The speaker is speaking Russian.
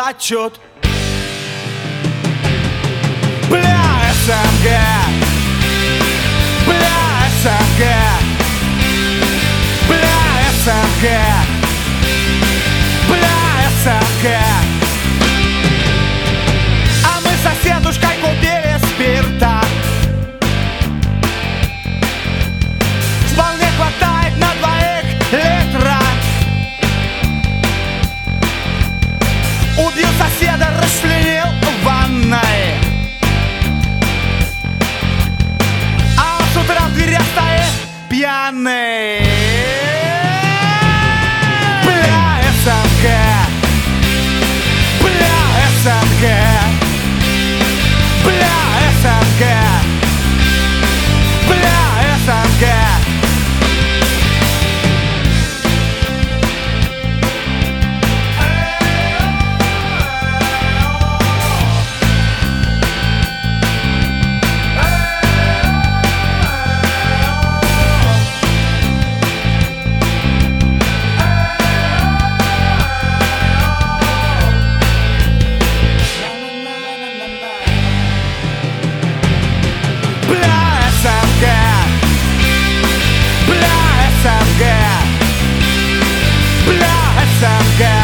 плачут. Бля, СНГ, бля, СНГ, бля, СНГ, бля, СНГ. А мы с соседушкой купили спирта. Вполне хватает на 2 литра. Убил соседа, расчленил в ванной. А он с утра в дверях стоит пьяный. Бля, СНГ, бля, СНГ, бля, СНГ, бля, СНГ. Бля, СНГ,